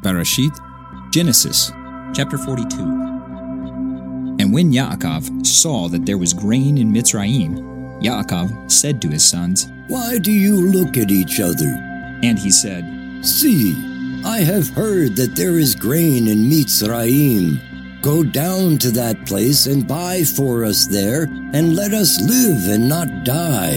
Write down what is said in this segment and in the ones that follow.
Bereshit, Genesis, chapter 42. And when Yaakov saw that there was grain in Mitzrayim, Yaakov said to his sons, "Why do you look at each other?" And he said, "See, I have heard that there is grain in Mitzrayim. Go down to that place and buy for us there, and let us live and not die."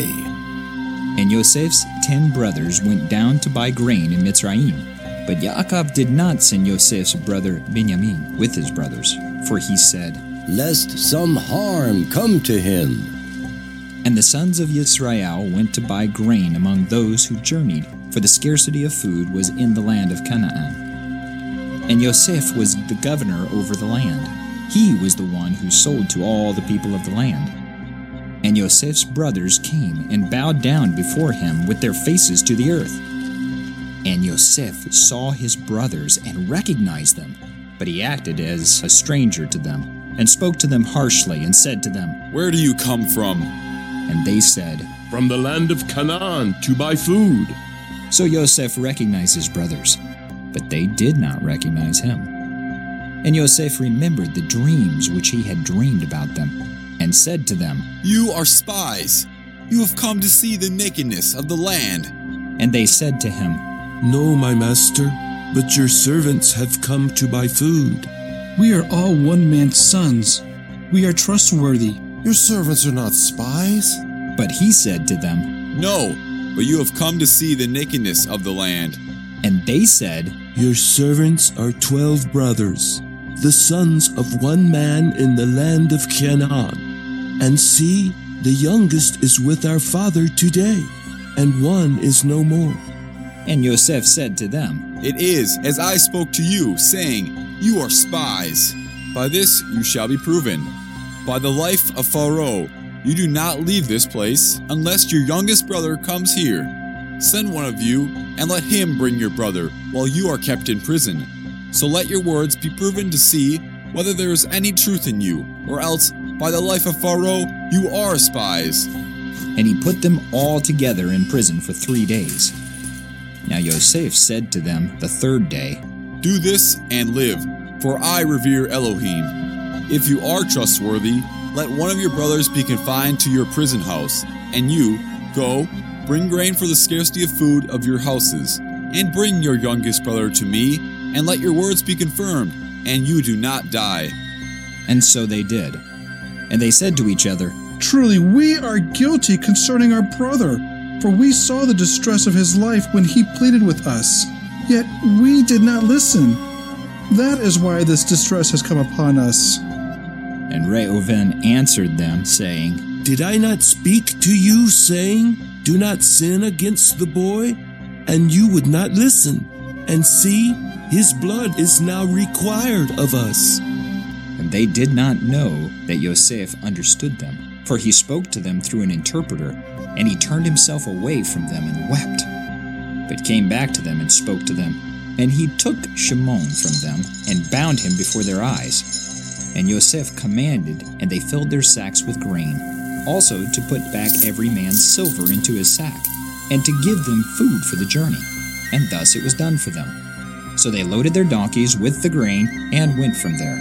And Yosef's 10 brothers went down to buy grain in Mitzrayim. But Yaakov did not send Yosef's brother Benjamin with his brothers, for he said, "Lest some harm come to him." And the sons of Yisrael went to buy grain among those who journeyed, for the scarcity of food was in the land of Canaan. And Yosef was the governor over the land. He was the one who sold to all the people of the land. And Yosef's brothers came and bowed down before him with their faces to the earth. And Yosef saw his brothers and recognized them, but he acted as a stranger to them, and spoke to them harshly, and said to them, "Where do you come from?" And they said, "From the land of Canaan to buy food." So Yosef recognized his brothers, but they did not recognize him. And Yosef remembered the dreams which he had dreamed about them, and said to them, "You are spies. You have come to see the nakedness of the land." And they said to him, "No, my master, but your servants have come to buy food." "We are all one man's sons. We are trustworthy." "Your servants are not spies." But he said to them, "No, but you have come to see the nakedness of the land." And they said, "Your servants are 12 brothers, the sons of one man in the land of Canaan. And see, the youngest is with our father today, and one is no more." And Yosef said to them, "It is as I spoke to you, saying, You are spies. By this you shall be proven. By the life of Pharaoh, you do not leave this place unless your youngest brother comes here. Send one of you, and let him bring your brother while you are kept in prison. So let your words be proven to see whether there is any truth in you, or else, by the life of Pharaoh, you are spies." And he put them all together in prison for 3 days. Now Yosef said to them the 3rd day, "Do this and live, for I revere Elohim. If you are trustworthy, let one of your brothers be confined to your prison house, and you, go, bring grain for the scarcity of food of your houses, and bring your youngest brother to me, and let your words be confirmed, and you do not die." And so they did. And they said to each other, "Truly, we are guilty concerning our brother, for we saw the distress of his life when he pleaded with us. Yet we did not listen. That is why this distress has come upon us." And Reuven answered them, saying, "Did I not speak to you, saying, 'Do not sin against the boy'? And you would not listen. And see, his blood is now required of us." And they did not know that Yosef understood them, for he spoke to them through an interpreter, and he turned himself away from them and wept, but came back to them and spoke to them. And he took Shimon from them and bound him before their eyes. And Yosef commanded, and they filled their sacks with grain, also to put back every man's silver into his sack, and to give them food for the journey. And thus it was done for them. So they loaded their donkeys with the grain and went from there.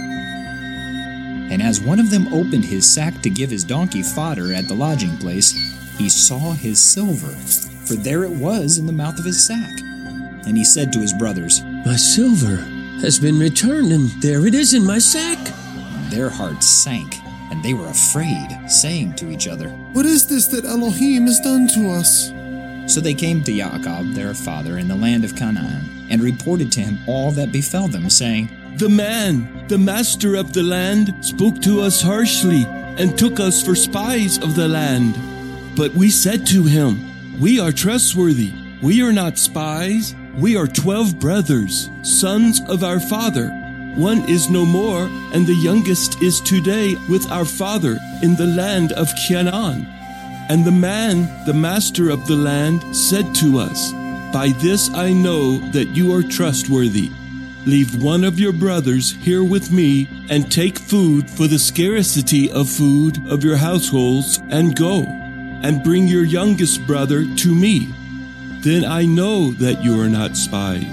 And as one of them opened his sack to give his donkey fodder at the lodging place, he saw his silver, for there it was in the mouth of his sack. And he said to his brothers, "My silver has been returned, and there it is in my sack." And their hearts sank, and they were afraid, saying to each other, "What is this that Elohim has done to us?" So they came to Yaakov their father in the land of Canaan, and reported to him all that befell them, saying, "The man, the master of the land, spoke to us harshly, and took us for spies of the land. But we said to him, 'We are trustworthy. We are not spies. We are 12 brothers, sons of our father. One is no more, and the youngest is today with our father in the land of Canaan.' And the man, the master of the land, said to us, 'By this I know that you are trustworthy. Leave one of your brothers here with me, and take food for the scarcity of food of your households, and go, and bring your youngest brother to me. Then I know that you are not spies,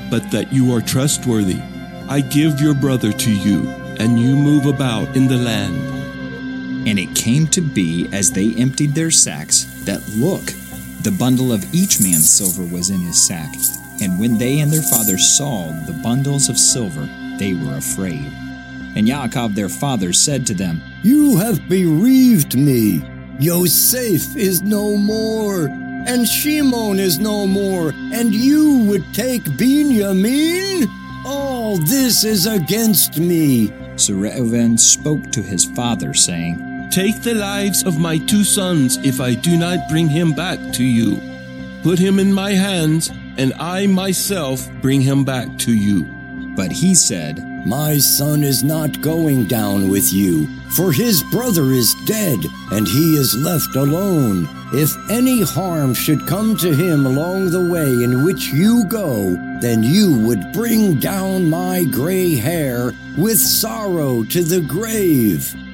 but that you are trustworthy. I give your brother to you, and you move about in the land." And it came to be, as they emptied their sacks, that, look, the bundle of each man's silver was in his sack. And when they and their father saw the bundles of silver, they were afraid. And Yaakov their father said to them, "You have bereaved me. Yosef is no more, and Shimon is no more, and you would take Binyamin? All this is against me." So Reuben spoke to his father, saying, "Take the lives of my 2 sons if I do not bring him back to you. Put him in my hands, and I myself bring him back to you." But he said, "My son is not going down with you, for his brother is dead, and he is left alone. If any harm should come to him along the way in which you go, then you would bring down my gray hair with sorrow to the grave."